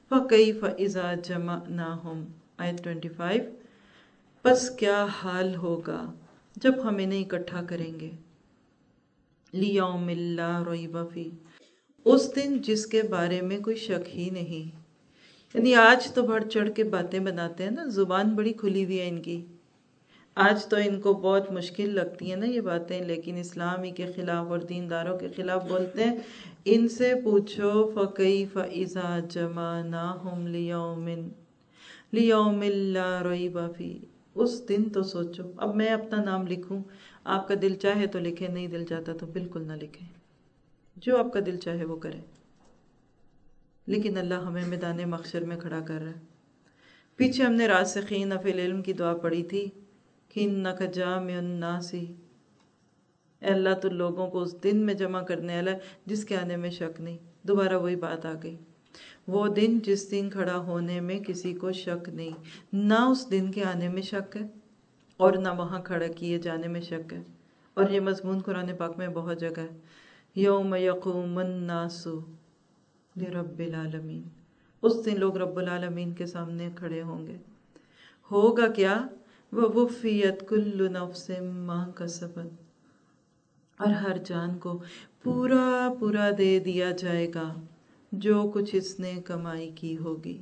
فَكَيْفَ إِذَا جَمَعْنَاهُمْ آیت 25، پس کیا حال ہوگا جب ہم انہیں اکٹھا کریں گے، لِيَوْمٍ لَا رَيْبَ فِيهِ، اس دن جس کے بارے میں کوئی شک ہی نہیں۔ یعنی آج تو بڑھ چڑھ کے باتیں بناتے ہیں نا، زبان بڑی کھلی ہوئی ہے ان کی، آج تو ان کو بہت مشکل لگتی ہیں نا یہ باتیں، لیکن اسلامی کے خلاف اور دینداروں کے خلاف بولتے ہیں۔ ان سے پوچھو فَكَيْفَ إِذَا جَمَعْنَاهُمْ لِيَوْمٍ لَا رَيْبَ فِيهِ، اس دن تو سوچو۔ اب میں اپنا نام لکھوں، آپ کا دل چاہے تو لکھیں، نہیں دل چاہتا تو بالکل نہ لکھیں، جو آپ کا دل چاہے وہ کریں، لیکن اللہ ہمیں میدان محشر میں کھڑا کر رہا ہے۔ پیچھے ہم نے راسخین فی العلم کی دعا پڑھی تھی کہ اِنَّكَ جَامِعُ النَّاسِ، اے اللہ تو لوگوں کو اس دن میں جمع کرنے والا ہے جس کے آنے میں شک نہیں۔ دوبارہ وہی بات آ گئی، وہ دن جس دن کھڑا ہونے میں کسی کو شک نہیں، نہ اس دن کے آنے میں شک ہے اور نہ وہاں کھڑا کیے جانے میں شک ہے۔ اور یہ مضمون قرآن پاک میں بہت جگہ ہے، یوم یقوم الناس لرب العالمین، اس دن لوگ رب العالمین کے سامنے کھڑے ہوں گے۔ ہوگا کیا؟ وَوُفِّيَتْ كُلُّ نَفْسٍ مَا كَسَبَتْ، اور ہر جان کو پورا پورا دے دیا جائے گا جو کچھ اس نے کمائی کی ہوگی۔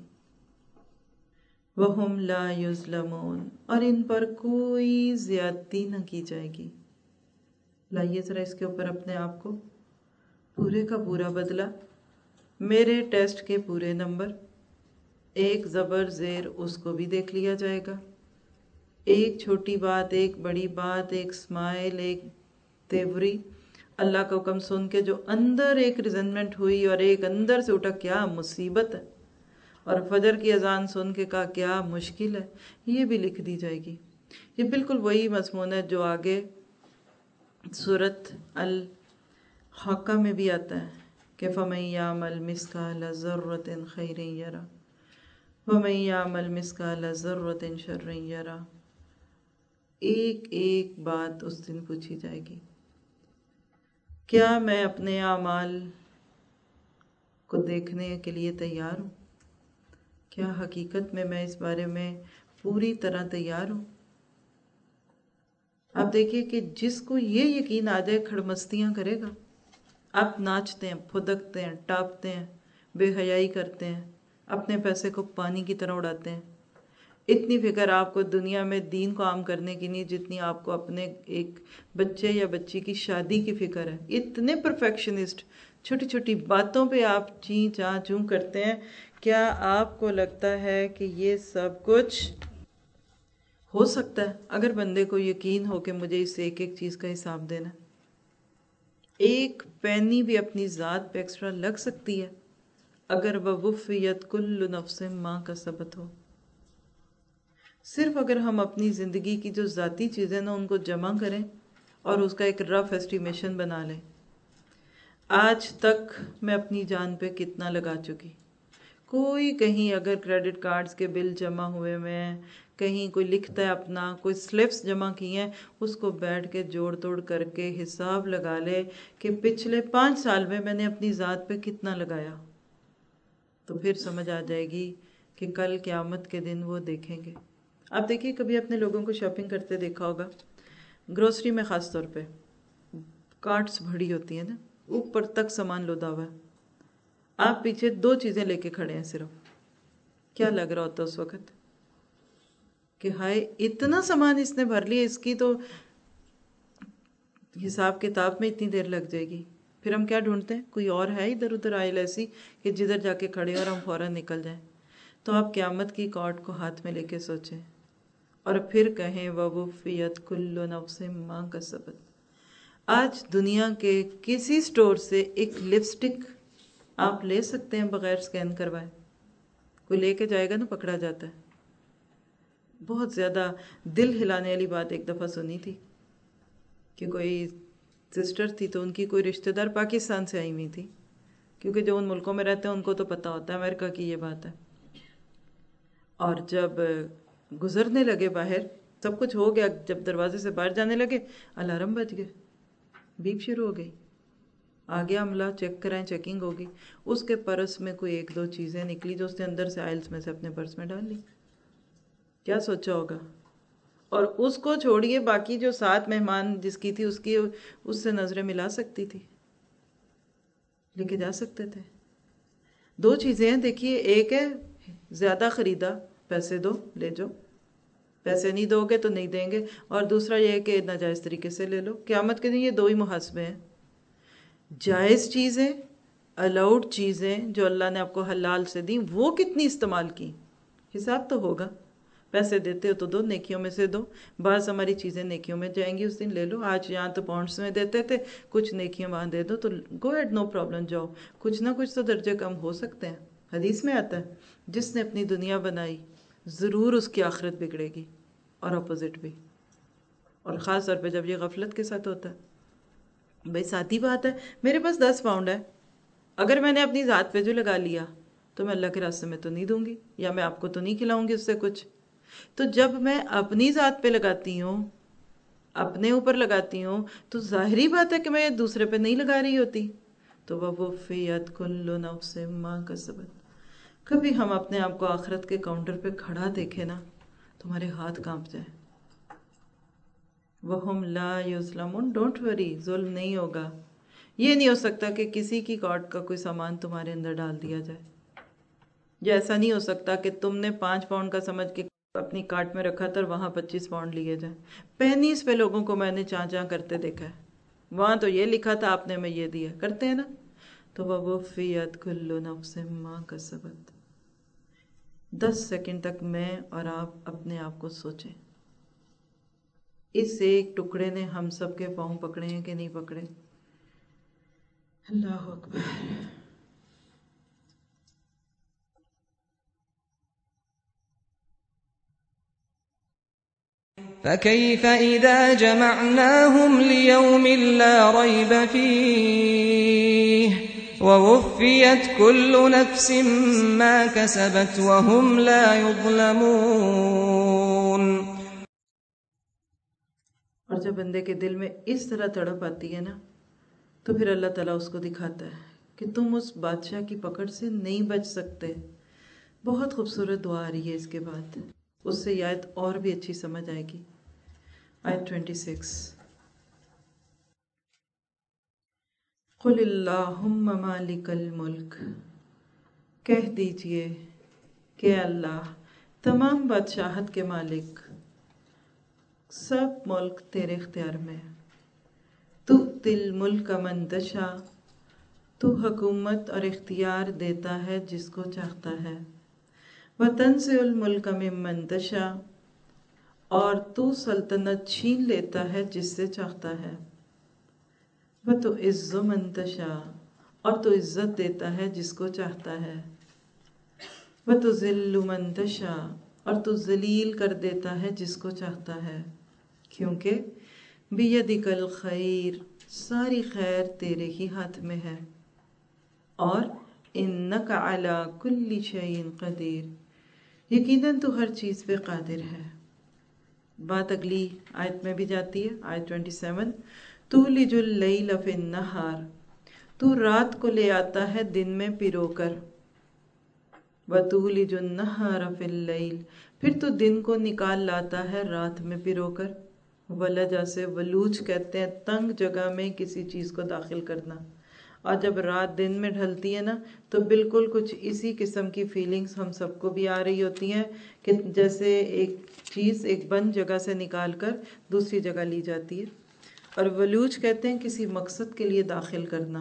وَهُمْ لَا يُظْلَمُونَ، اور ان پر کوئی زیادتی نہ کی جائے گی۔ لائیے ذرا اس کے اوپر اپنے آپ کو، پورے کا پورا بدلہ، میرے ٹیسٹ کے پورے نمبر، ایک زبر زیر اس کو بھی دیکھ لیا جائے گا، ایک چھوٹی بات، ایک بڑی بات، ایک سمائل، ایک تیوری، اللہ کا حکم سن کے جو اندر ایک ریزنمنٹ ہوئی اور ایک اندر سے اٹھا کیا مصیبت ہے، اور فجر کی اذان سن کے کہا کیا مشکل ہے، یہ بھی لکھ دی جائے گی۔ یہ بالکل وہی مضمون ہے جو آگے سورۃ الحاقہ میں بھی آتا ہے کہ فَمَن يَعْمَلْ مِثْقَالَ ذَرَّةٍ خَيْرٍ يَرَهُ وَمَن يَعْمَلْ مِثْقَالَ ذَرَّةٍ شَرٍّ يَرَهُ، ایک ایک بات اس دن پوچھی جائے گی۔ کیا میں اپنے اعمال کو دیکھنے کے لیے تیار ہوں؟ کیا حقیقت میں اس بارے میں پوری طرح تیار ہوں؟ آپ دیکھیے کہ جس کو یہ یقین آ جائے کھڑمستیاں کرے گا۔ آپ ناچتے ہیں، پھدکتے ہیں، ٹاپتے ہیں، بے حیائی کرتے ہیں، اپنے پیسے کو پانی کی طرح اڑاتے ہیں۔ اتنی فکر آپ کو دنیا میں دین کو عام کرنے کی نہیں جتنی آپ کو اپنے ایک بچے یا بچی کی شادی کی فکر ہے۔ اتنے پرفیکشنسٹ، چھوٹی چھوٹی باتوں پہ آپ چیں چاں چوں کرتے ہیں۔ کیا آپ کو لگتا ہے کہ یہ سب کچھ ہو سکتا ہے؟ اگر بندے کو یقین ہو کہ مجھے اس ایک ایک چیز کا حساب دینا، ایک پینی بھی اپنی ذات پہ ایکسٹرا لگ سکتی ہے اگر وَوُفِّيَتْ كُلُّ نَفْسٍ مَا كَسَبَتْ ہو۔ صرف اگر ہم اپنی زندگی کی جو ذاتی چیزیں نا ان کو جمع کریں اور اس کا ایک رف ایسٹیمیشن بنا لیں، آج تک میں اپنی جان پہ کتنا لگا چکی۔ کوئی کہیں اگر کریڈٹ کارڈز کے بل جمع ہوئے میں، کہیں کوئی لکھتا ہے اپنا، کوئی سلپس جمع کی ہیں، اس کو بیٹھ کے جوڑ توڑ کر کے حساب لگا لے کہ پچھلے 5 سال میں نے اپنی ذات پہ کتنا لگایا، تو پھر سمجھ آ جائے گی کہ کل قیامت کے دن وہ دیکھیں گے۔ آپ دیکھیے کبھی اپنے لوگوں کو شاپنگ کرتے دیکھا ہوگا، گروسری میں خاص طور پہ کارٹس بھری ہوتی ہیں نا، اوپر تک سامان لودا ہوا ہے، آپ پیچھے 2 چیزیں لے کے کھڑے ہیں صرف، کیا لگ رہا ہوتا اس وقت کہ ہائے اتنا سامان اس نے بھر لیا، اس کی تو حساب کتاب میں اتنی دیر لگ جائے گی۔ پھر ہم کیا ڈھونڈتے ہیں؟ کوئی اور ہے ادھر ادھر آئل ایسی کہ جدھر جا کے کھڑے اور ہم فوراً نکل جائیں۔ تو آپ قیامت کی کارڈ کو ہاتھ میں لے کے سوچیں اور پھر کہیں وَوُفِّيَتْ كُلُّ نَفْسٍ مَا كَسَبَتْ۔ آج دنیا کے کسی سٹور سے ایک لپسٹک آپ لے سکتے ہیں بغیر سکین کروائے؟ کوئی لے کے جائے گا نا، پکڑا جاتا ہے۔ بہت زیادہ دل ہلانے والی بات ایک دفعہ سنی تھی کہ کوئی سسٹر تھی تو ان کی کوئی رشتہ دار پاکستان سے آئی ہوئی تھی، کیونکہ جو ان ملکوں میں رہتے ہیں ان کو تو پتہ ہوتا ہے امریکہ کی یہ بات ہے، اور جب گزرنے لگے باہر سب کچھ ہو گیا، جب دروازے سے باہر جانے لگے الارم بج گئے، بیپ شروع ہو گئی، آگے عملہ چیک کرائیں، چیکنگ ہوگی، اس کے پرس میں کوئی 1-2 چیزیں نکلی جو اس نے اندر سے آئلس میں سے اپنے پرس میں ڈال لی، کیا سوچا ہوگا؟ اور اس کو چھوڑیے، باقی جو 7 مہمان جس کی تھی اس سے نظریں ملا سکتی تھی، لے کے جا سکتے تھے۔ 2 چیزیں ہیں دیکھیے، ایک ہے زیادہ خریدا، پیسے دو لے جاؤ، پیسے نہیں دو گے تو نہیں دیں گے، اور دوسرا یہ ہے کہ ناجائز طریقے سے لے لو۔ قیامت کے دن یہ 2 ہی محاسبے ہیں، جائز چیزیں، الاؤڈ چیزیں جو اللہ نے آپ کو حلال سے دیں، وہ کتنی استعمال کی، حساب تو ہوگا۔ پیسے دیتے ہو تو دو، نیکیوں میں سے دو، بعض ہماری چیزیں نیکیوں میں جائیں گی، اس دن لے لو۔ آج یہاں تو پاؤنڈس میں دیتے تھے، کچھ نیکیاں وہاں دے دو، تو گو ایڈ، نو پرابلم، جاؤ، کچھ نہ کچھ تو درجے کم ہو سکتے ہیں۔ حدیث میں آتا ہے جس نے اپنی دنیا بنائی ضرور اس کی آخرت بگڑے گی، اور اپوزٹ بھی، اور خاص طور پہ جب یہ غفلت کے ساتھ ہوتا ہے۔ بھائی ساتھی بات ہے، میرے پاس 10 پاؤنڈ ہے، اگر میں نے اپنی ذات پہ جو لگا لیا تو میں اللہ کے راستے میں تو نہیں دوں گی، یا میں آپ کو تو نہیں کھلاؤں گی اس سے کچھ۔ تو جب میں اپنی ذات پہ لگاتی ہوں، اپنے اوپر لگاتی ہوں، تو ظاہری بات ہے کہ میں دوسرے پہ نہیں لگا رہی ہوتی۔ تو وَوَفِّيَتْ كُلُّ نَفْسٍ مَا كَسَبَتْ، کبھی ہم اپنے آپ کو آخرت کے کاؤنٹر پہ کھڑا دیکھیں نا، تمہارے ہاتھ کانپ جائیں۔ وَهُمْ لَا يُظْلَمُونَ، ڈونٹ وری، ظلم نہیں ہوگا۔ یہ نہیں ہو سکتا کہ کسی کی کارٹ کا کوئی سامان تمہارے اندر ڈال دیا جائے، یا ایسا نہیں ہو سکتا کہ تم نے 5 پاؤنڈ کا سمجھ کے اپنی کارٹ میں رکھا تھا اور وہاں 25 پاؤنڈ لیے جائیں۔ پینیز پہ لوگوں کو میں نے چاں کرتے دیکھا ہے، وہاں تو یہ لکھا تھا، آپ نے میں یہ دیا، کرتے ہیں نا۔ تو وَوَفِّيَتْ كُلُّ نَفْسٍ مَا كَسَبَتْ۔ 10 سیکنڈ تک میں اور آپ اپنے آپ کو سوچیں، اس ایک ٹکڑے نے ہم سب کے پاؤں پکڑے ہیں کہ نہیں پکڑے؟ اللہ اکبر۔ فكيف إذا جمعناهم ليوم لا ريب فيه ووفيت كل نفس ما كسبت وهم لا يظلمون۔ اور جب بندے کے دل میں اس طرح تڑپ آتی ہے نا، تو پھر اللہ تعالیٰ اس کو دکھاتا ہے کہ تم اس بادشاہ کی پکڑ سے نہیں بچ سکتے۔ بہت خوبصورت دعا آ رہی ہے اس کے بعد، اس سے یہ آیت اور بھی اچھی سمجھ آئے گی۔ آیت 26، قُلِ اللَّهُمَّ مَالِكَ الْمُلْكِ، کہہ دیجئے کہ اللہ تمام بادشاہت کے مالک، سب ملک تیرے اختیار میں، تُؤْتِي الْمُلْكَ مَن تَشَاءُ، تو حکومت اور اختیار دیتا ہے جس کو چاہتا ہے، وَتَنزِعُ الْمُلْكَ مِمَّن تَشَاءُ، اور تو سلطنت چھین لیتا ہے جس سے چاہتا ہے، وَتُعِزُّ مَن تَشَاءُ، اور تو عزت دیتا ہے جس کو چاہتا ہے، وَتُذِلُّ مَن تَشَاءُ، اور تو ذلیل کر دیتا ہے جس کو چاہتا ہے، کیونکہ بِيَدِكَ الْخَيْرُ، ساری خیر تیرے ہی ہاتھ میں ہے، اور إِنَّكَ عَلَى كُلِّ شَيْءٍ قَدِيرٌ، یقیناً تو ہر چیز پہ قادر ہے۔ بات اگلی آیت میں بھی جاتی ہے، آیت 27، تُولِجُ اللَّيْلَ فِي النَّهَارِ، تو رات کو لے آتا ہے دن میں پرو کر، وَتُولِجُ النَّهَارَ فِي اللَّيْلِ، پھر تو دن کو نکال لاتا ہے رات میں پرو کر۔ ولجا سے ولوج کہتے ہیں تنگ جگہ میں کسی چیز کو داخل کرنا، اور جب رات دن میں ڈھلتی ہے نا تو بالکل کچھ اسی قسم کی فیلنگز ہم سب کو بھی آ رہی ہوتی ہیں کہ جیسے ایک چیز ایک بند جگہ سے نکال کر دوسری جگہ لی جاتی ہے، اور ولوج کہتے ہیں کسی مقصد کے لیے داخل کرنا،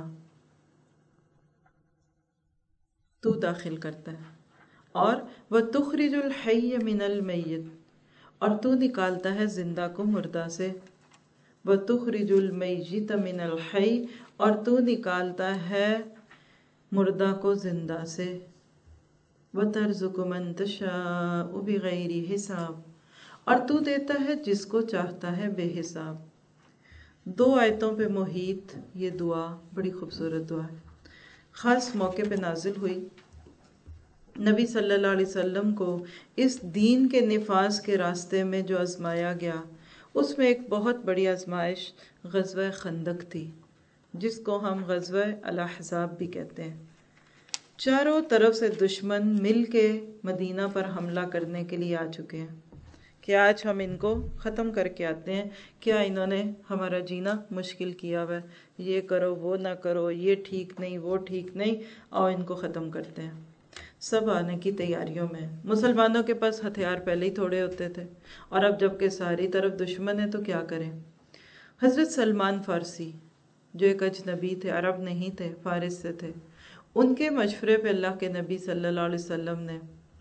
تو داخل کرتا ہے، اور وَتُخْرِجُ الْحَيَّ مِنَ الْمَيِّتِ، اور تو نکالتا ہے زندہ کو مردہ سے، وَتُخْرِجُ الْمَيِّتَ مِنَ الْحَيِّ، اور تو نکالتا ہے مردہ کو زندہ سے، وَتَرْزُقُ مَن تَشَاءُ بِغَيْرِ حِسَابٍ، اور تو دیتا ہے جس کو چاہتا ہے بے حساب۔ 2 آیتوں پہ محیط یہ دعا بڑی خوبصورت دعا ہے، خاص موقع پہ نازل ہوئی۔ نبی صلی اللہ علیہ وسلم کو اس دین کے نفاذ کے راستے میں جو آزمایا گیا، اس میں ایک بہت بڑی آزمائش غزوہ خندق تھی۔ جس کو ہم غزوہ الاحزاب بھی کہتے ہیں۔ چاروں طرف سے دشمن مل کے مدینہ پر حملہ کرنے کے لیے آ چکے ہیں کہ آج ہم ان کو ختم کر کے آتے ہیں، کیا انہوں نے ہمارا جینا مشکل کیا ہوا ہے، یہ کرو وہ نہ کرو، یہ ٹھیک نہیں وہ ٹھیک نہیں، اور ان کو ختم کرتے ہیں۔ سب آنے کی تیاریوں میں۔ مسلمانوں کے پاس ہتھیار پہلے ہی تھوڑے ہوتے تھے، اور اب جب کہ ساری طرف دشمن ہے تو کیا کریں۔ حضرت سلمان فارسی جو ایک اجنبی تھے، عرب نہیں تھے، فارس سے تھے، ان کے مشورے پہ اللہ کے نبی صلی اللہ علیہ وسلم نے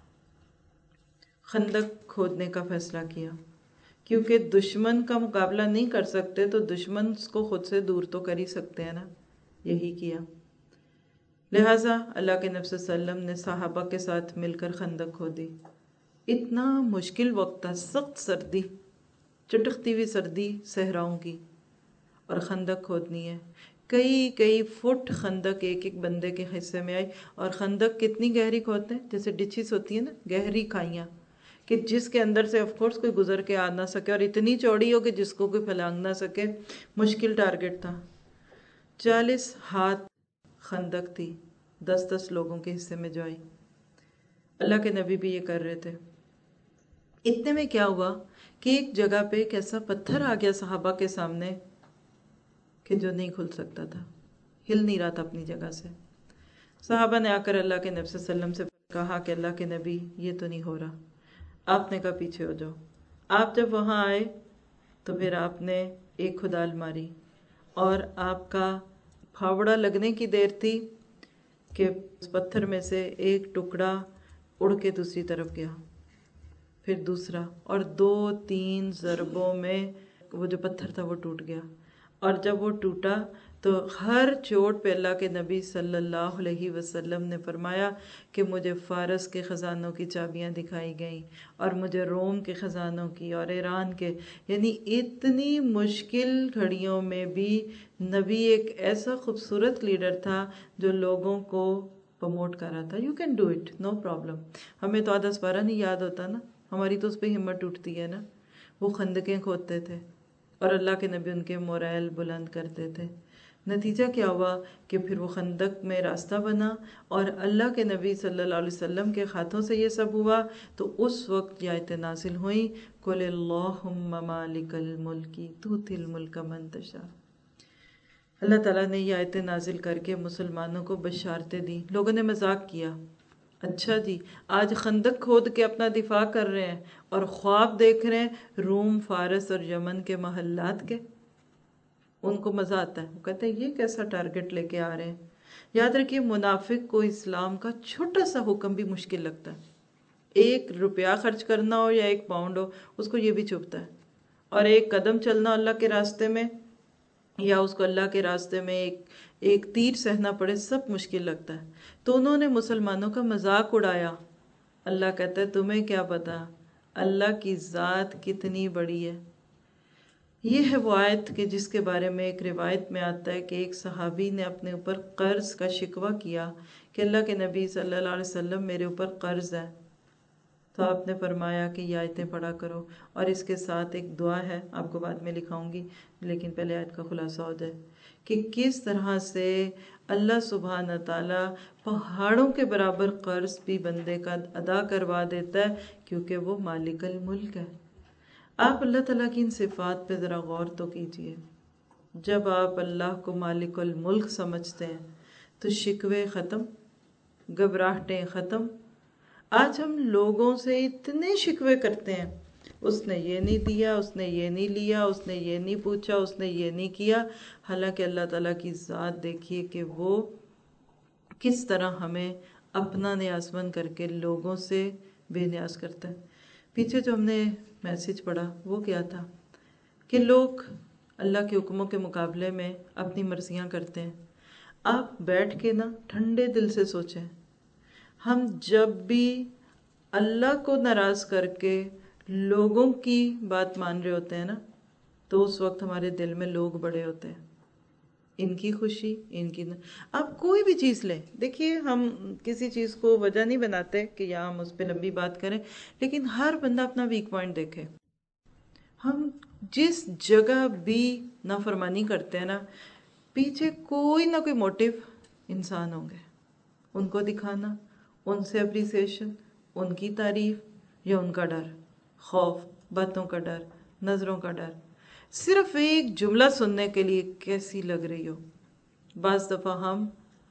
خندق کھودنے کا فیصلہ کیا، کیونکہ دشمن کا مقابلہ نہیں کر سکتے تو دشمن کو خود سے دور تو کر ہی سکتے ہیں نا، یہی کیا۔ لہٰذا اللہ کے نبی صلی اللہ علیہ وسلم نے صحابہ کے ساتھ مل کر خندق کھودی۔ اتنا مشکل وقت تھا، سخت سردی، چٹکتی ہوئی سردی صحراؤں کی، اور خندق کھودنی ہے۔ کئی فٹ خندق ایک ایک بندے کے حصے میں آئی، اور خندق کتنی گہری کھودتے ہیں، جیسے ڈچز ہوتی ہیں نا، گہری کھائیاں، کہ جس کے اندر سے آف کورس کوئی گزر کے آ نہ سکے، اور اتنی چوڑی ہو کہ جس کو کوئی پھلانگ نہ سکے۔ مشکل ٹارگٹ تھا۔ 40 ہاتھ خندق تھی، 10 لوگوں کے حصے میں جو آئی۔ اللہ کے نبی بھی یہ کر رہے تھے۔ اتنے میں کیا ہوا کہ ایک جگہ پہ ایک ایسا پتھر آ گیا صحابہ کے سامنے کہ جو نہیں کھل سکتا تھا، ہل نہیں رہا تھا اپنی جگہ سے۔ صحابہ نے آ کر اللہ کے نبی صلی اللہ علیہ وسلم سے کہا کہ اللہ کے نبی یہ تو نہیں ہو رہا۔ آپ نے کہا پیچھے ہو جاؤ۔ آپ جب وہاں آئے تو پھر آپ نے ایک کھدال ماری، اور آپ کا پھاوڑا لگنے کی دیر تھی کہ اس پتھر میں سے ایک ٹکڑا اڑ کے دوسری طرف گیا، پھر دوسرا، اور 2-3 ضربوں میں وہ جو پتھر تھا وہ ٹوٹ گیا۔ اور جب وہ ٹوٹا تو ہر چوٹ پہ اللہ کے نبی صلی اللہ علیہ وسلم نے فرمایا کہ مجھے فارس کے خزانوں کی چابیاں دکھائی گئیں، اور مجھے روم کے خزانوں کی، اور ایران کے، یعنی اتنی مشکل گھڑیوں میں بھی نبی ایک ایسا خوبصورت لیڈر تھا جو لوگوں کو پروموٹ کر رہا تھا۔ You can do it, no problem. ہمیں تو آدھا سپارہ نہیں یاد ہوتا نا، ہماری تو اس پہ ہمت ٹوٹتی ہے نا۔ وہ خندقیں کھودتے تھے اور اللہ کے نبی ان کے موریل بلند کرتے تھے۔ نتیجہ کیا ہوا کہ پھر وہ خندق میں راستہ بنا، اور اللہ کے نبی صلی اللہ علیہ وسلم کے ہاتھوں سے یہ سب ہوا تو اس وقت یہ آیتیں نازل ہوئیں، قُلِ اللَّهُمَّ مَالِكَ الْمُلْكِ تُؤْتِي الْمُلْكَ مَن تَشَاءُ۔ اللہ تعالیٰ نے یہ آیتیں نازل کر کے مسلمانوں کو بشارتیں دی۔ لوگوں نے مذاق کیا، اچھا جی آج خندق کھود کے اپنا دفاع کر رہے ہیں اور خواب دیکھ رہے ہیں روم، فارس اور یمن کے محلات کے۔ ان کو مزہ آتا ہے، وہ کہتے ہیں یہ کیسا ٹارگٹ لے کے آ رہے ہیں۔ یاد رکھیے منافق کو اسلام کا چھوٹا سا حکم بھی مشکل لگتا ہے۔ 1 روپیہ خرچ کرنا ہو یا 1 پاؤنڈ ہو، اس کو یہ بھی چبھتا ہے، اور 1 قدم چلنا اللہ کے راستے میں، یا اس کو اللہ کے راستے میں ایک تیر سہنا پڑے، سب مشکل لگتا ہے۔ تو انہوں نے مسلمانوں کا مذاق اڑایا۔ اللہ کہتا ہے تمہیں کیا پتا اللہ کی ذات کتنی بڑی ہے۔ یہ ہے وہ آیت کہ جس کے بارے میں ایک روایت میں آتا ہے کہ ایک صحابی نے اپنے اوپر قرض کا شکوہ کیا کہ اللہ کے نبی صلی اللہ علیہ وسلم میرے اوپر قرض ہے، تو آپ نے فرمایا کہ یہ آیتیں پڑھا کرو، اور اس کے ساتھ ایک دعا ہے، آپ کو بعد میں لکھاؤں گی، لیکن پہلے آیت کا خلاصہ ہو جائے کہ کس طرح سے اللہ سبحانہ تعالیٰ پہاڑوں کے برابر قرض بھی بندے کا ادا کروا دیتا ہے، کیونکہ وہ مالک الملک ہے۔ آپ اللہ تعالیٰ کی ان صفات پہ ذرا غور تو کیجئے۔ جب آپ اللہ کو مالک الملک سمجھتے ہیں تو شکوے ختم، گھبراہٹیں ختم۔ آج ہم لوگوں سے اتنے شکوے کرتے ہیں، اس نے یہ نہیں دیا، اس نے یہ نہیں لیا، اس نے یہ نہیں پوچھا، اس نے یہ نہیں کیا، حالانکہ اللہ تعالیٰ کی ذات دیکھیے کہ وہ کس طرح ہمیں اپنا نیازمند کر کے لوگوں سے بے نیاز کرتا ہے۔ پیچھے جو ہم نے میسج پڑھا وہ کیا تھا کہ لوگ اللہ کے حکموں کے مقابلے میں اپنی مرضیاں کرتے ہیں۔ آپ بیٹھ کے نا ٹھنڈے دل سے سوچیں، ہم جب بھی اللہ کو ناراض کر کے لوگوں کی بات مان رہے ہوتے ہیں نا، تو اس وقت ہمارے دل میں لوگ بڑے ہوتے ہیں، ان کی خوشی، ان کی آپ کوئی بھی چیز لیں۔ دیکھیے ہم کسی چیز کو وجہ نہیں بناتے کہ یہاں ہم اس پہ لمبی بات کریں، لیکن ہر بندہ اپنا ویک پوائنٹ دیکھے۔ ہم جس جگہ بھی نافرمانی کرتے ہیں نا، پیچھے کوئی نہ کوئی موٹیو انسان ہوں گے، ان کو دکھانا، ان سے اپریسیشن، ان کی تعریف یا ان کا ڈر، خوف، باتوں کا ڈر، نظروں کا ڈر، صرف ایک جملہ سننے کے لیے کیسی لگ رہی ہو۔ بعض دفعہ ہم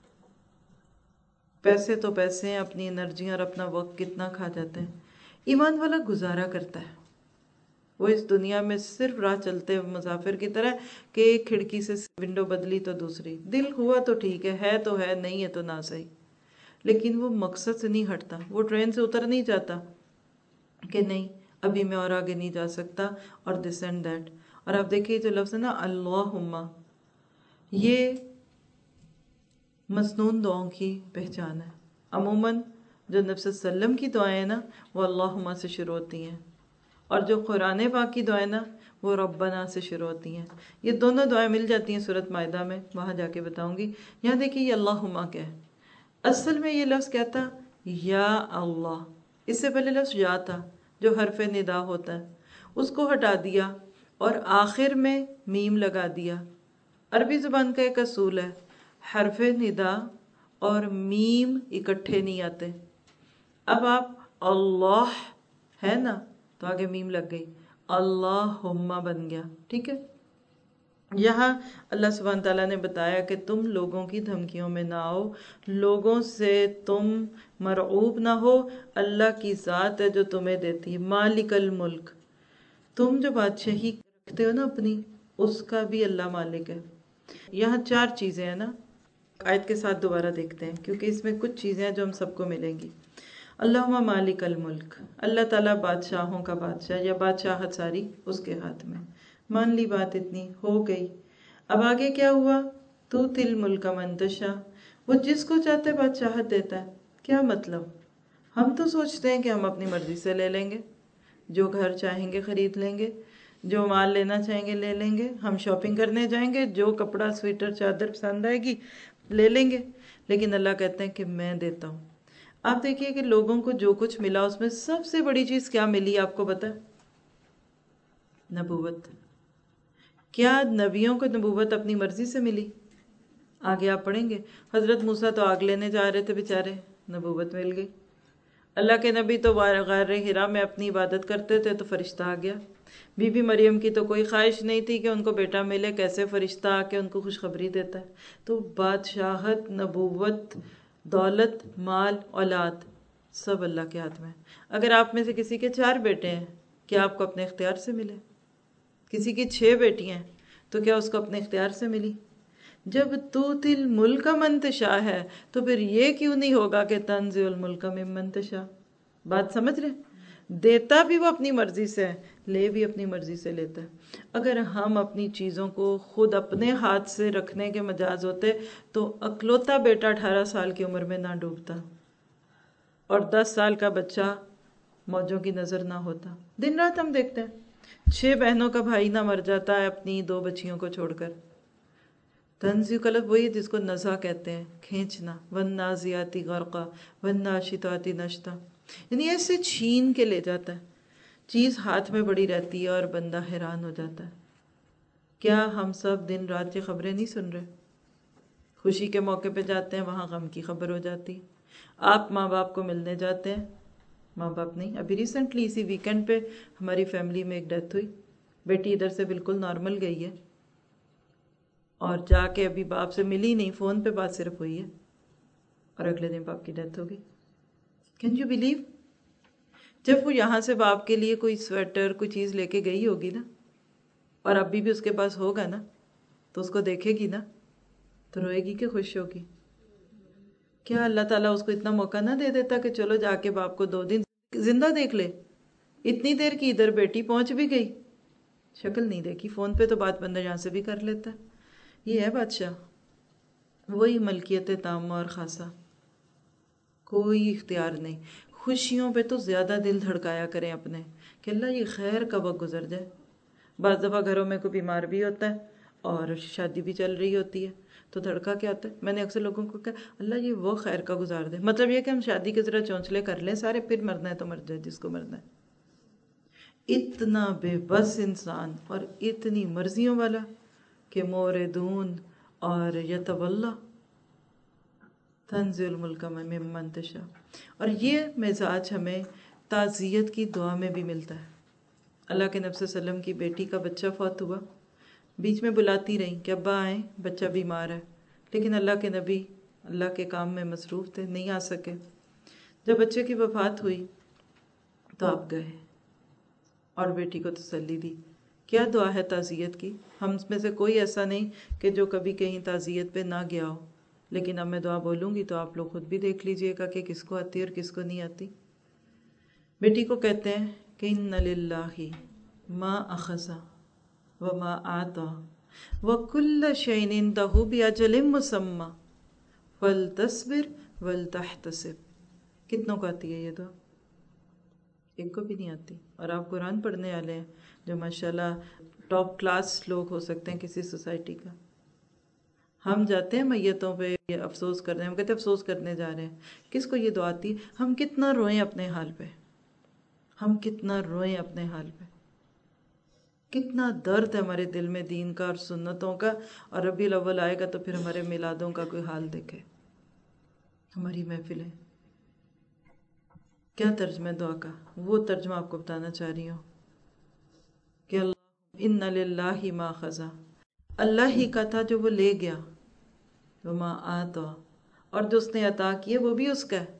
پیسے تو پیسے ہیں، اپنی انرجی اور اپنا وقت کتنا کھا جاتے ہیں۔ ایمان والا گزارا کرتا ہے، وہ اس دنیا میں صرف راہ چلتے مسافر کی طرح کہ ایک کھڑکی سے ونڈو بدلی تو دوسری، دل ہوا تو ٹھیک ہے تو ہے، نہیں ہے تو نہ صحیح، لیکن وہ مقصد سے نہیں ہٹتا، وہ ٹرین سے اتر نہیں جاتا کہ نہیں ابھی میں اور آگے نہیں جا سکتا اور دس اینڈ دیٹ۔ اور آپ دیکھیے جو لفظ ہے نا اللہم، یہ مسنون دعاؤں کی پہچان ہے۔ عموماً جو نبی صلی اللہ علیہ وسلم کی دعائیں ہیں نا وہ اللہم سے شروع ہوتی ہیں، اور جو قرآن پاک کی دعائیں نا وہ ربنا سے شروع ہوتی ہیں۔ یہ دونوں دعائیں مل جاتی ہیں سورۃ مائدہ میں، وہاں جا کے بتاؤں گی۔ یہاں دیکھیے یہ اللہم کیا ہے، اصل میں یہ لفظ کیا تھا، یا اللہ۔ اس سے پہلے لفظ یا تھا جو حرف ندا ہوتا ہے، اس کو ہٹا دیا اور آخر میں میم لگا دیا۔ عربی زبان کا ایک اصول ہے، حرف ندا اور میم اکٹھے نہیں آتے۔ اب آپ اللہ ہے نا تو آگے میم لگ گئی، اللہم بن گیا، ٹھیک ہے۔ یہاں اللہ سبحانہ تعالیٰ نے بتایا کہ تم لوگوں کی دھمکیوں میں نہ آؤ، لوگوں سے تم مرعوب نہ ہو، اللہ کی ذات ہے جو تمہیں دیتی ہے، مالک الملک۔ تم جو بادشاہی رکھتے ہو نا اپنی، اس کا بھی اللہ مالک ہے۔ یہاں 4 چیزیں ہیں نا، آیت کے ساتھ دوبارہ دیکھتے ہیں کیونکہ اس میں کچھ چیزیں ہیں جو ہم سب کو ملیں گی۔ اللہم مالک الملک، اللہ تعالیٰ بادشاہوں کا بادشاہ، یا بادشاہت ساری اس کے ہاتھ میں۔ مان لی بات، اتنی ہو گئی۔ اب آگے کیا ہوا، تو تل ملک من تشاء، وہ جس کو چاہتے بادشاہت دیتا ہے۔ کیا مطلب، ہم تو سوچتے ہیں کہ ہم اپنی مرضی سے لے لیں گے، جو گھر چاہیں گے خرید لیں گے، جو مال لینا چاہیں گے لے لیں گے، ہم شاپنگ کرنے جائیں گے، جو کپڑا سویٹر چادر پسند آئے گی لے لیں گے، لیکن اللہ کہتے ہیں کہ میں دیتا ہوں۔ آپ دیکھیے کہ لوگوں کو جو کچھ ملا اس میں سب سے بڑی چیز کیا ملی، آپ کو پتہ ہے؟ نبوت۔ کیا نبیوں کو نبوت اپنی مرضی سے ملی؟ آگے آپ پڑھیں گے، حضرت موسیٰ تو آگ لینے جا رہے تھے بیچارے، نبوت مل گئی۔ اللہ کے نبی تو غار حرا میں اپنی عبادت کرتے تھے تو فرشتہ آ گیا۔ بی بی مریم کی تو کوئی خواہش نہیں تھی کہ ان کو بیٹا ملے، کیسے فرشتہ آ کے ان کو خوشخبری دیتا ہے۔ تو بادشاہت، نبوت، دولت، مال، اولاد، سب اللہ کے ہاتھ میں۔ اگر آپ میں سے کسی کے 4 بیٹے ہیں، کیا آپ کو اپنے اختیار سے ملے؟ کسی کی 6 بیٹیاں ہیں تو کیا اس کو اپنے اختیار سے ملی؟ جب توتی الملک من تشاء ہے تو پھر یہ کیوں نہیں ہوگا کہ تنزع الملک ممن تشاء؟ بات سمجھ رہے؟ دیتا بھی وہ اپنی مرضی سے ہے، لے بھی اپنی مرضی سے لیتا ہے۔ اگر ہم اپنی چیزوں کو خود اپنے ہاتھ سے رکھنے کے مجاز ہوتے تو اکلوتا بیٹا 18 سال کی عمر میں نہ ڈوبتا اور 10 سال کا بچہ موجوں کی نظر نہ ہوتا۔ دن رات ہم دیکھتے ہیں 6 بہنوں کا بھائی نہ مر جاتا ہے اپنی 2 بچیوں کو چھوڑ کر۔ تنزیع کا لفظ وہی جس کو نزع کہتے ہیں، کھینچنا، والنازعات غرقا والناشطات نشطا، یعنی ایسے چھین کے لے جاتا ہے، چیز ہاتھ میں بڑی رہتی ہے اور بندہ حیران ہو جاتا ہے۔ کیا ہم سب دن رات یہ خبریں نہیں سن رہے؟ خوشی کے موقع پہ جاتے ہیں وہاں غم کی خبر ہو جاتی۔ آپ ماں باپ کو ملنے جاتے ہیں، ماں باپ نہیں۔ ابھی ریسنٹلی اسی ویکنڈ پہ ہماری فیملی میں ایک ڈیتھ ہوئی، بیٹی ادھر سے بالکل نارمل گئی ہے اور جا کے ابھی باپ سے ملی نہیں، فون پہ بات صرف ہوئی ہے اور اگلے دن باپ کی ڈیتھ ہو گئی۔ Can you believe? جب وہ یہاں سے باپ کے لیے کوئی سویٹر کوئی چیز لے کے گئی ہوگی نا، اور ابھی بھی اس کے پاس ہوگا نا، تو اس کو دیکھے گی نا تو روئے گی کہ خوش ہوگی؟ کیا اللہ تعالیٰ اس کو اتنا موقع نہ دے دیتا کہ چلو جا کے باپ کو 2 دن زندہ دیکھ لے؟ اتنی دیر کی ادھر بیٹی پہنچ بھی گئی، شکل نہیں دیکھی، فون پہ تو بات بندہ یہاں سے بھی کر لیتا ہے۔ یہ ہے بادشاہ، وہی ملکیت تامہ اور خاصہ، کوئی اختیار نہیں۔ خوشیوں پہ تو زیادہ دل دھڑکایا کریں اپنے کہ اللہ یہ خیر کا وقت گزر جائے۔ بعض دفعہ گھروں میں کوئی بیمار بھی ہوتا ہے اور شادی بھی چل رہی ہوتی ہے تو دھڑکا کیا ہوتا ہے؟ میں نے اکثر لوگوں کو کہا اللہ یہ وہ خیر کا گزار دے، مطلب یہ کہ ہم شادی کے ذرا چونچلے کر لیں سارے، پھر مرنا ہے تو مر جائے جس کو مرنا ہے۔ اتنا بے بس انسان اور اتنی مرضیوں والا کہ موردون اور یتولا تنزل الملک ممن تشاء، اور یہ مزاج ہمیں تعزیت کی دعا میں بھی ملتا ہے۔ اللہ کے نبی صلی اللہ علیہ وسلم کی بیٹی کا بچہ فوت ہوا، بیچ میں بلاتی رہیں کہ ابا آئیں، بچہ بیمار ہے، لیکن اللہ کے نبی اللہ کے کام میں مصروف تھے، نہیں آ سکے۔ جب بچے کی وفات ہوئی تو آپ گئے اور بیٹی کو تسلی دی۔ کیا دعا ہے تعزیت کی! ہم میں سے کوئی ایسا نہیں کہ جو کبھی کہیں تعزیت پہ نہ گیا ہو، لیکن اب میں دعا بولوں گی تو آپ لوگ خود بھی دیکھ لیجئے گا کہ کس کو آتی ہے اور کس کو نہیں آتی۔ بیٹی کو کہتے ہیں کہ ان للہ ما اخذ وما آتا وکل شیء عندہ بأجل مسمی فلتصبر ولتحتسب۔ کتنوں کو آتی ہے یہ دعا؟ ایک کو بھی نہیں آتی۔ اور آپ قرآن پڑھنے والے ہیں جو ماشاءاللہ ٹاپ کلاس لوگ ہو سکتے ہیں کسی سوسائٹی کا۔ ہم جاتے ہیں میتوں پہ یہ افسوس کرنے، ہم کہتے ہیں افسوس کرنے جا رہے ہیں، کس کو یہ دعا آتی ہے؟ ہم کتنا روئیں اپنے حال پہ، ہم کتنا روئیں اپنے حال پہ، کتنا درد ہے ہمارے دل میں دین کا اور سنتوں کا، اور ربیع الاول آئے گا تو پھر ہمارے میلادوں کا کوئی حال دیکھے، ہماری محفلیں۔ کیا ترجمہ دعا کا؟ وہ ترجمہ آپ کو بتانا چاہ رہی ہوں کہ اللہ ان للہ ما اخذ، اللہ ہی کا تھا جو وہ لے گیا، وما آتا، اور جو اس نے عطا کیے وہ بھی اس کا ہے،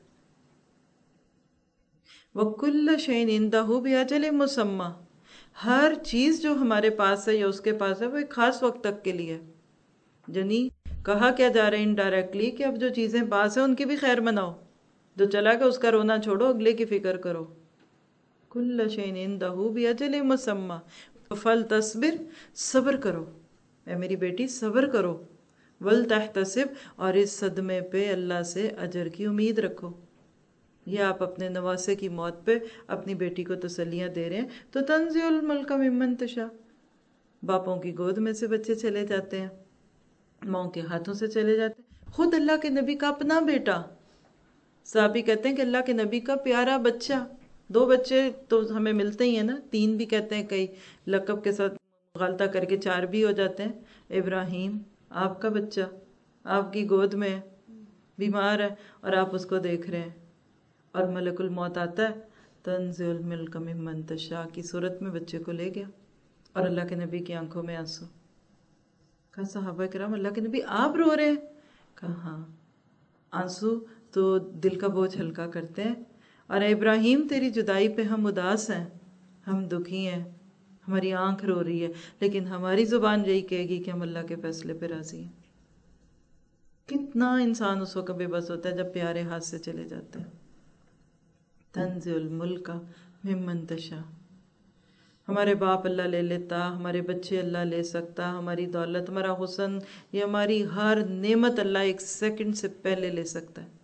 وَكُلَّ شَيْءٍ عِندَهُ بِأَجَلٍ مُّسَمًّى، ہر چیز جو ہمارے پاس ہے یا اس کے پاس ہے وہ ایک خاص وقت تک کے لیے۔ یعنی کہا کیا جا رہا ہے انڈائریکٹلی کہ اب جو چیزیں پاس ہیں ان کی بھی خیر مناؤ، جو چلا گیا اس کا رونا چھوڑو، اگلے کی فکر کرو۔ كُلَّ شَيْءٍ عِندَهُ بِأَجَلٍ مُّسَمًّى فَلْتَصْبِرْ، صبر کرو اے میری بیٹی، صبر کرو، وَلْتَحْتَسِبْ، اور اس صدمے پہ اللہ سے اجر کی امید رکھو۔ یہ آپ اپنے نواسے کی موت پہ اپنی بیٹی کو تسلیاں دے رہے ہیں تو تنزع الملک ممن تشاء، باپوں کی گود میں سے بچے چلے جاتے ہیں، ماؤں کے ہاتھوں سے چلے جاتے ہیں۔ خود اللہ کے نبی کا اپنا بیٹا، صحابی کہتے ہیں کہ اللہ کے نبی کا پیارا بچہ، 2 بچے تو ہمیں ملتے ہی ہیں نا، 3 بھی کہتے ہیں، کئی لقب کے ساتھ مغالطہ کر کے 4 بھی ہو جاتے ہیں۔ ابراہیم آپ کا بچہ آپ کی گود میں ہے، بیمار ہے اور آپ اس کو دیکھ رہے ہیں، اور ملک الموت آتا ہے، تنزع الملک ممن تشاء کی صورت میں بچے کو لے گیا، اور اللہ کے نبی کی آنکھوں میں آنسو۔ کہا صحابہ کرام اللہ کے نبی آپ رو رہے ہیں؟ کہا ہاں، آنسو تو دل کا بوجھ ہلکا کرتے ہیں، اور اے ابراہیم تیری جدائی پہ ہم اداس ہیں، ہم دکھی ہیں، ہماری آنکھ رو رہی ہے، لیکن ہماری زبان یہی کہے گی کہ ہم اللہ کے فیصلے پہ راضی ہیں۔ کتنا انسان اس وقت بے بس ہوتا ہے جب پیارے ہاتھ سے چلے جاتے ہیں۔ تنزع الملک ممن تشاء، ہمارے باپ اللہ لے لیتا، ہمارے بچے اللہ لے سکتا، ہماری دولت، ہمارا حسن، یہ ہماری ہر نعمت اللہ 1 سیکنڈ سے پہلے لے سکتا ہے۔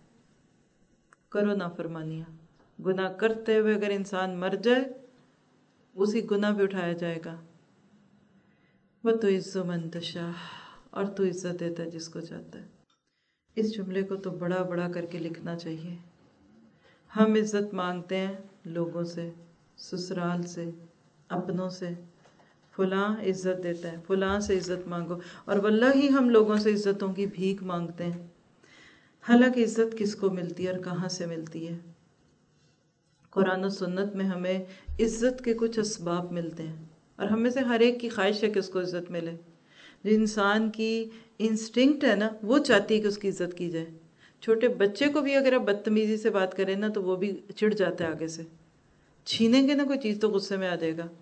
کرو نافرمانیاں، گناہ کرتے ہوئے اگر انسان مر جائے اسی گناہ پہ اٹھایا جائے گا۔ وَتُعِزُّ مَن تَشَاءُ، اور تو عزت دیتا ہے جس کو چاہتا ہے۔ اس جملے کو تو بڑا بڑا کر کے لکھنا چاہیے۔ ہم عزت مانگتے ہیں لوگوں سے، سسرال سے، اپنوں سے، فلاں عزت دیتا ہے، فلاں سے عزت مانگو، اور واللہ ہی ہم لوگوں سے عزتوں کی بھیک مانگتے ہیں، حالانکہ عزت کس کو ملتی ہے اور کہاں سے ملتی ہے؟ قرآن و سنت میں ہمیں عزت کے کچھ اسباب ملتے ہیں، اور ہم میں سے ہر ایک کی خواہش ہے کہ اس کو عزت ملے۔ جو انسان کی انسٹنکٹ ہے نا، وہ چاہتی ہے کہ اس کی عزت کی جائے۔ چھوٹے بچے کو بھی اگر آپ بدتمیزی سے بات کریں نا تو وہ بھی چڑ جاتا ہے، آگے سے چھینیں گے نا کوئی چیز تو غصے میں آ جائے گا۔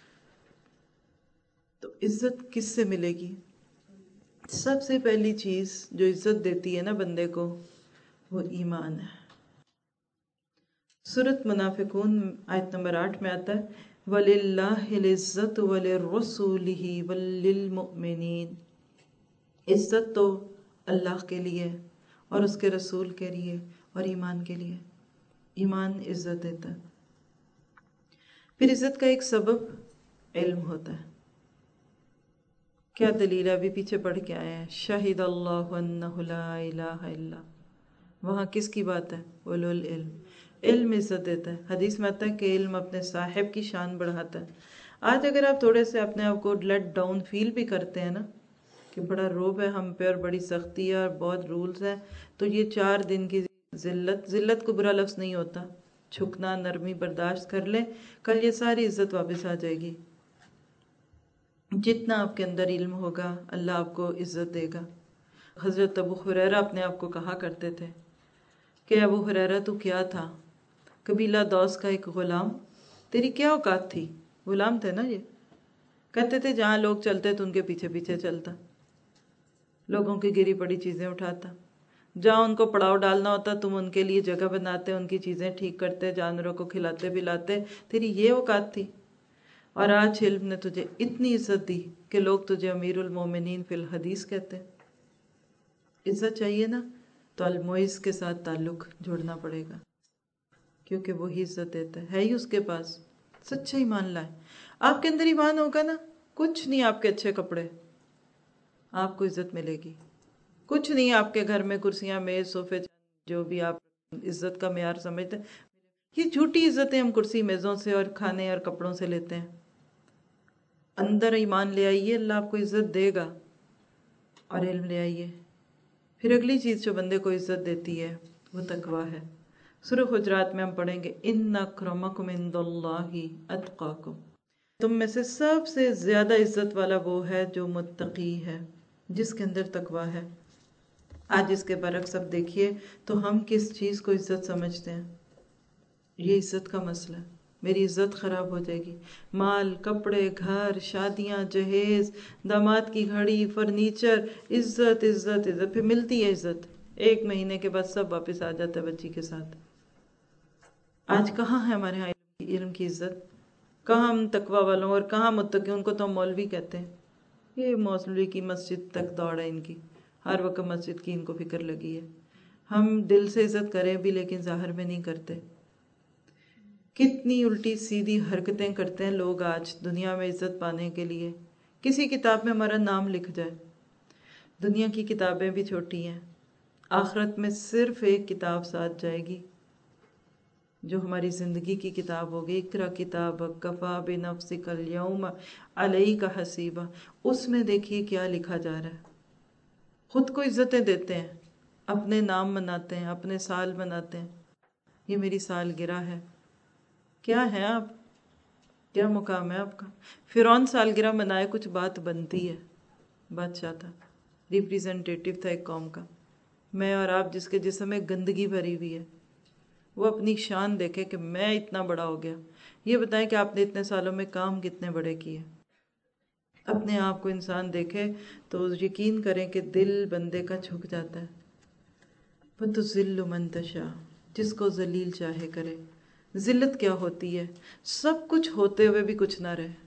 تو عزت کس سے ملے گی؟ سب سے پہلی چیز جو عزت دیتی ہے نا بندے کو، وہ ایمان ہے۔ سورۃ منافقون آیت نمبر 8 میں آتا ہے وَلِلَّهِ الْعِزَّةُ وَلِرَسُولِهِ وَلِلْمُؤْمِنِينَ، عزت تو اللہ کے لیے اور اس کے رسول کے لیے اور ایمان کے لیے۔ ایمان عزت دیتا ہے۔ پھر عزت کا ایک سبب علم ہوتا ہے۔ کیا دلیل ہے؟ ابھی پیچھے پڑھ کے آئے ہیں، شہد اللہ انہ لا الہ الا، وہاں کس کی بات ہے؟ اولو العلم۔ علم عزت دیتا ہے۔ حدیث میں آتا ہے کہ علم اپنے صاحب کی شان بڑھاتا ہے۔ آج اگر آپ تھوڑے سے اپنے آپ کو لیٹ ڈاؤن فیل بھی کرتے ہیں نا، کہ بڑا روب ہے ہم پہ اور بڑی سختی ہے اور بہت رولز ہیں، تو یہ 4 دن کی ذلت کو برا لفظ نہیں ہوتا، جھکنا، نرمی برداشت کر لیں، کل یہ ساری عزت واپس آ جائے گی۔ جتنا آپ کے اندر علم ہوگا اللہ آپ کو عزت دے گا۔ حضرت ابو ہریرہ اپنے آپ کو کہا کرتے تھے کہ ابو ہریرہ تو کیا تھا، قبیلہ دوس کا ایک غلام، تیری کیا اوقات تھی؟ غلام تھے نا یہ، کہتے تھے جہاں لوگ چلتے تو ان کے پیچھے پیچھے چلتا، لوگوں کی گری پڑی چیزیں اٹھاتا، جہاں ان کو پڑاؤ ڈالنا ہوتا تم ان کے لیے جگہ بناتے، ان کی چیزیں ٹھیک کرتے، جانوروں کو کھلاتے پلاتے، تیری یہ اوقات تھی۔ اور آج علم نے تجھے اتنی عزت دی کہ لوگ تجھے امیر المومنین فی الحدیث کہتے ہیں۔ عزت چاہیے نا تو المعز کے ساتھ تعلق جوڑنا پڑے گا، کیونکہ وہی عزت دیتا ہے ہی اس کے پاس۔ سچا ایمان لائے، آپ کے اندر ایمان ہوگا نا، کچھ نہیں آپ کے اچھے کپڑے، آپ کو عزت ملے گی۔ کچھ نہیں آپ کے گھر میں کرسیاں، میز، صوفے، جو بھی آپ عزت کا معیار سمجھتے ہیں، یہ جھوٹی عزتیں ہم کرسی میزوں سے اور کھانے اور کپڑوں سے لیتے ہیں۔ اندر ایمان لے آئیے، اللہ آپ کو عزت دے گا، اور علم لے آئیے۔ پھر اگلی چیز جو بندے کو عزت دیتی ہے وہ تقویٰ ہے۔ سورہ حجرات میں ہم پڑھیں گے ان اکرمکم عند اللہ اتقاکم، تم میں سے سب سے زیادہ عزت والا وہ ہے جو متقی ہے، جس کے اندر تقویٰ ہے۔ آج اس کے برعکس اب دیکھیے تو ہم کس چیز کو عزت سمجھتے ہیں؟ یہ عزت کا مسئلہ ہے، میری عزت خراب ہو جائے گی، مال، کپڑے، گھر، شادیاں، جہیز، داماد کی گھڑی، فرنیچر، عزت عزت عزت، پھر ملتی ہے عزت 1 مہینے کے بعد سب واپس آ جاتا ہے بچی کے ساتھ۔ آج کہاں ہے ہمارے ہاں علم کی عزت؟ کہاں ہم تقوی والوں، اور کہاں متقی، ان کو تو ہم مولوی کہتے ہیں۔ یہ مولوی کی مسجد تک دوڑ ہے ان کی، ہر وقت مسجد کی ان کو فکر لگی ہے۔ ہم دل سے عزت کریں بھی لیکن ظاہر میں نہیں کرتے۔ کتنی الٹی سیدھی حرکتیں کرتے ہیں لوگ آج دنیا میں عزت پانے کے لیے۔ کسی کتاب میں ہمارا نام لکھ جائے، دنیا کی کتابیں بھی چھوٹی ہیں، آخرت میں صرف ایک کتاب ساتھ جائے گی جو ہماری زندگی کی کتاب ہوگی، اقرا کتابک کفا بنفسک الیوم علیک حسیبا۔ اس میں دیکھیے کیا لکھا جا رہا ہے۔ خود کو عزتیں دیتے ہیں، اپنے نام مناتے ہیں، اپنے سال مناتے ہیں، یہ میری سالگرہ ہے۔ کیا ہے آپ؟ کیا مقام ہے آپ کا؟ فرعون سالگرہ منائے، کچھ بات بنتی ہے، بادشاہ تھا، ریپریزنٹیٹیو تھا ایک قوم کا۔ میں اور آپ جس کے جسم میں گندگی بھری ہوئی ہے، وہ اپنی شان دیکھے کہ میں اتنا بڑا ہو گیا۔ یہ بتائیں کہ آپ نے اتنے سالوں میں کام کتنے بڑے کیے؟ اپنے آپ کو انسان دیکھے تو یقین کریں کہ دل بندے کا جھک جاتا ہے۔ وَتُذِلُّ مَن تَشَاءُ، جس کو ذلیل چاہے کرے۔ ذلت کیا ہوتی ہے؟ سب کچھ ہوتے ہوئے بھی کچھ نہ رہے۔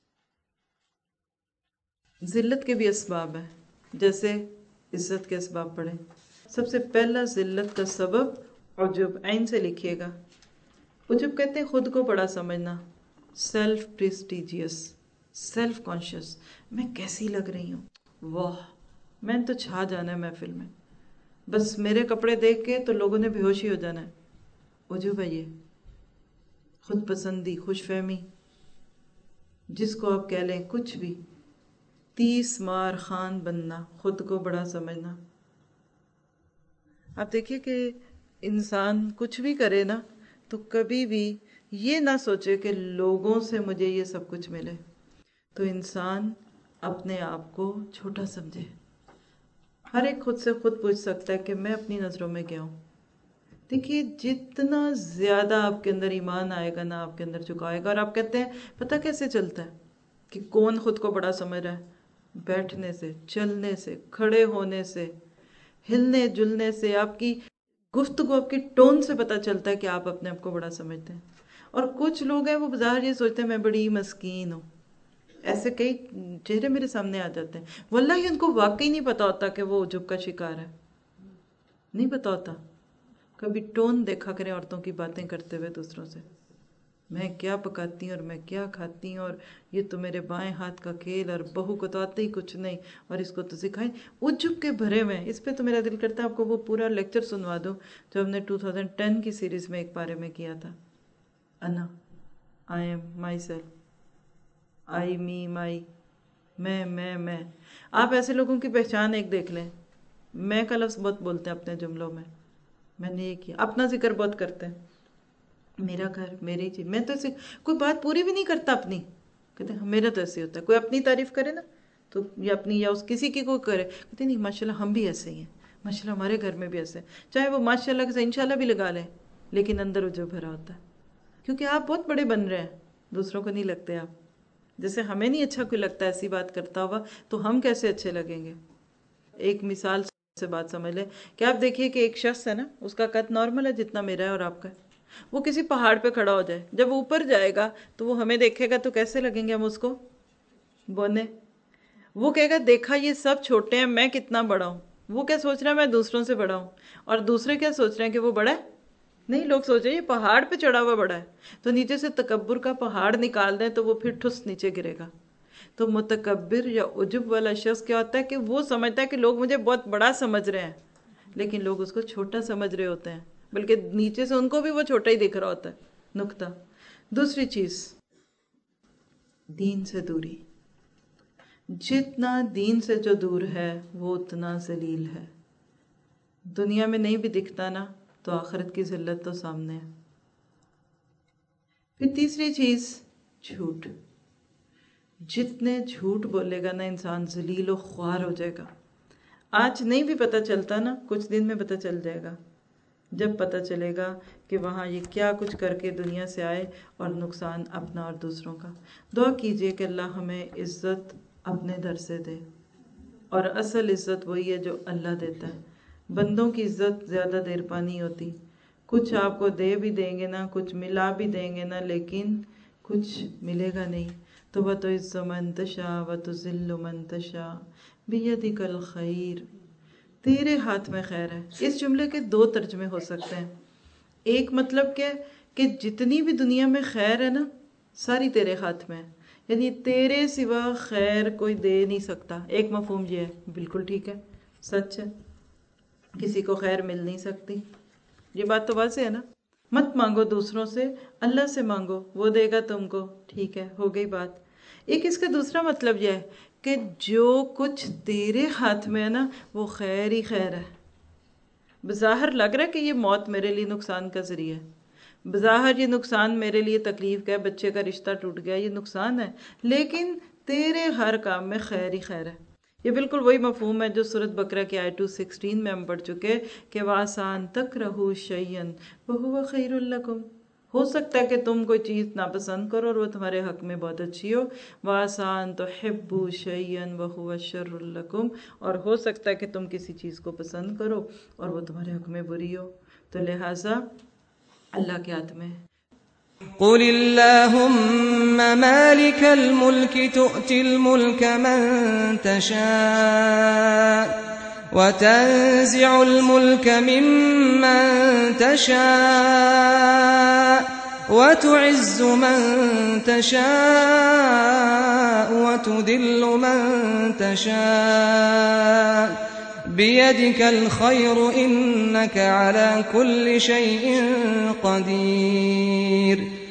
ذلت کے بھی اسباب ہیں، جیسے عزت کے اسباب پڑھیں۔ سب سے پہلا ذلت کا سبب عجب، عین سے لکھیے گا۔ عجب کہتے ہیں خود کو بڑا سمجھنا، سیلف پریسٹیجیس، سیلف کانشیس، میں کیسی لگ رہی ہوں، واہ میں نے تو چھا جانا ہے محفل میں، بس میرے کپڑے دیکھ کے تو لوگوں نے بے ہوشی ہو جانا ہے۔ عجب ہے یہ، خود پسندی، خوش فہمی، جس کو آپ کہہ لیں کچھ بھی، 30 مار خان بننا، خود کو بڑا سمجھنا۔ آپ دیکھیے کہ انسان کچھ بھی کرے نا تو کبھی بھی یہ نہ سوچے کہ لوگوں سے مجھے یہ سب کچھ ملے، تو انسان اپنے آپ کو چھوٹا سمجھے۔ ہر ایک خود سے خود پوچھ سکتا ہے کہ میں اپنی نظروں میں کیا ہوں۔ دیکھیے جتنا زیادہ آپ کے اندر ایمان آئے گا نا، آپ کے اندر جھکاؤ آئے گا۔ اور آپ کہتے ہیں پتہ کیسے چلتا ہے کہ کون خود کو بڑا سمجھ رہا ہے؟ بیٹھنے سے، چلنے سے، کھڑے ہونے سے، ہلنے جلنے سے، آپ کی گفتگو، آپ کی ٹون سے پتہ چلتا ہے کہ آپ اپنے آپ کو بڑا سمجھتے ہیں۔ اور کچھ لوگ ہیں وہ بظاہر یہ سوچتے ہیں میں بڑی مسکین ہوں، ایسے کئی چہرے میرے سامنے آ جاتے ہیں، واللہ ان کو واقعی نہیں پتا ہوتا کہ وہ عجب کا شکار ہے، نہیں پتا ہوتا۔ کبھی ٹون دیکھا کریں عورتوں کی باتیں کرتے ہوئے دوسروں سے، میں کیا پکاتی ہوں اور میں کیا کھاتی ہوں، اور یہ تو میرے بائیں ہاتھ کا کھیل، اور بہو کو تو آتے ہی کچھ نہیں، اور اس کو تو سکھائیں، عجب کے بھرے ہوئے ہیں۔ اس پہ تو میرا دل کرتا ہے آپ کو وہ پورا لیکچر سنوا دو جو ہم نے 2010 کی سیریز میں ایک بارے میں کیا تھا۔ انا، آئی ایم، مائی سیلف، آئی می مائی، میں آپ ایسے لوگوں کی پہچان ایک دیکھ لیں، میں کا لفظ بہت بولتے ہیں اپنے جملوں میں نے یہ کیا، اپنا ذکر بہت کرتے ہیں، میرا گھر، میری چیز، میں تو کوئی بات پوری بھی نہیں کرتا اپنی، کہتے ہیں میرا تو ایسے ہوتا ہے، کوئی اپنی تعریف کرے نا تو یا اپنی یا اس کسی کی کوئی کرے، کہتے نہیں ماشاءاللہ ہم بھی ایسے ہی ہیں، ماشاءاللہ ہمارے گھر میں بھی ایسے ہیں، چاہے وہ ماشاءاللہ سے انشاءاللہ بھی لگا لیں، لیکن اندر جو بھرا ہوتا ہے، کیونکہ آپ بہت بڑے بن رہے ہیں، دوسروں کو نہیں لگتے آپ، جیسے ہمیں نہیں اچھا کوئی لگتا ایسی بات کرتا ہوا تو ہم کیسے اچھے لگیں گے۔ ایک مثال سے بات سمجھ لیں کہ آپ دیکھیے کہ ایک شخص ہے نا، اس کا قد نارمل ہے جتنا میرا ہے اور آپ کا ہے، وہ کسی پہاڑ پہ کھڑا ہو جائے، جب وہ اوپر جائے گا تو وہ ہمیں دیکھے گا تو کیسے لگیں گے ہم اس کو؟ بونے، وہ کہے گا دیکھا یہ سب چھوٹے ہیں، میں کتنا بڑا ہوں، وہ کیا سوچ رہا ہے میں دوسروں سے بڑا ہوں، اور دوسرے کیا سوچ رہے ہیں کہ وہ بڑا ہے، نہیں، لوگ سوچ رہے ہیں یہ پہاڑ پہ چڑھا ہوا بڑا ہے، تو نیچے سے تکبر کا پہاڑ نکال دیں تو وہ پھر ٹھس نیچے گرے گا۔ تو متکبر یا عجب والا شخص کیا ہوتا ہے کہ وہ سمجھتا ہے کہ لوگ مجھے بہت بڑا سمجھ رہے ہیں، لیکن لوگ اس کو چھوٹا سمجھ رہے ہوتے ہیں، بلکہ نیچے سے ان کو بھی وہ چھوٹا ہی دکھ رہا ہوتا ہے۔ نکتہ دوسری چیز، دین سے دوری، جتنا دین سے جو دور ہے وہ اتنا ذلیل ہے، دنیا میں نہیں بھی دکھتا نا تو آخرت کی ذلت تو سامنے ہے۔ پھر تیسری چیز، جھوٹ، جتنے جھوٹ بولے گا نا انسان ذلیل و خوار ہو جائے گا، آج نہیں بھی پتہ چلتا نا، کچھ دن میں پتہ چل جائے گا، جب پتہ چلے گا کہ وہاں یہ کیا کچھ کر کے دنیا سے آئے اور نقصان اپنا اور دوسروں کا۔ دعا کیجئے کہ اللہ ہمیں عزت اپنے در سے دے، اور اصل عزت وہی ہے جو اللہ دیتا ہے، بندوں کی عزت زیادہ دیر پا نہیں ہوتی، کچھ آپ کو دے بھی دیں گے نا، کچھ ملا بھی دیں گے نا، لیکن کچھ ملے گا نہیں۔ تو وَتُعِزُّ مَن تَشَاءُ وَتُذِلُّ مَن تَشَاءُ بِيَدِكَ الْخَيْرُ، تیرے ہاتھ میں خیر ہے۔ اس جملے کے دو ترجمے ہو سکتے ہیں، ایک مطلب کیا کہ جتنی بھی دنیا میں خیر ہے نا ساری تیرے ہاتھ میں ہے، یعنی تیرے سوا خیر کوئی دے نہیں سکتا، ایک مفہوم یہ ہے، بالکل ٹھیک ہے، سچ ہے، کسی کو خیر مل نہیں سکتی، یہ بات تو واضح ہے نا۔ مت مانگو دوسروں سے، اللہ سے مانگو، وہ دے گا تم کو، ٹھیک ہے، ہو گئی بات۔ ایک اس کا دوسرا مطلب یہ ہے کہ جو کچھ تیرے ہاتھ میں ہے نا وہ خیر ہی خیر ہے۔ بظاہر لگ رہا ہے کہ یہ موت میرے لیے نقصان کا ذریعہ ہے، بظاہر یہ نقصان میرے لیے تکلیف کا ہے، بچے کا رشتہ ٹوٹ گیا، یہ نقصان ہے، لیکن تیرے ہر کام میں خیر ہی خیر ہے۔ یہ بالکل وہی مفہوم ہے جو سورۃ بقرہ کی آیت 216 میں ہم پڑھ چکے کہ وَعَسَىٰ أَن تَكْرَهُوا شَيْئًا وَهُوَ خَيْرٌ لَكُمْ، ہو سکتا ہے کہ تم کوئی چیز ناپسند کرو اور وہ تمہارے حق میں بہت اچھی ہو، وَعَسَىٰ أَن تُحِبُّوا شَيْئًا وَهُوَ شَرٌّ لَكُمْ، اور ہو سکتا ہے کہ تم کسی چیز کو پسند کرو اور وہ تمہارے حق میں بری ہو، تو لہٰذا اللہ کے ہاتھ میں ہے۔ قل اللهم مالك الملك تؤتي الملك من تشاء وتنزع الملك ممن تشاء وتعز من تشاء وتذل من تشاء بيدك الخير إنك على كل شيء قدير۔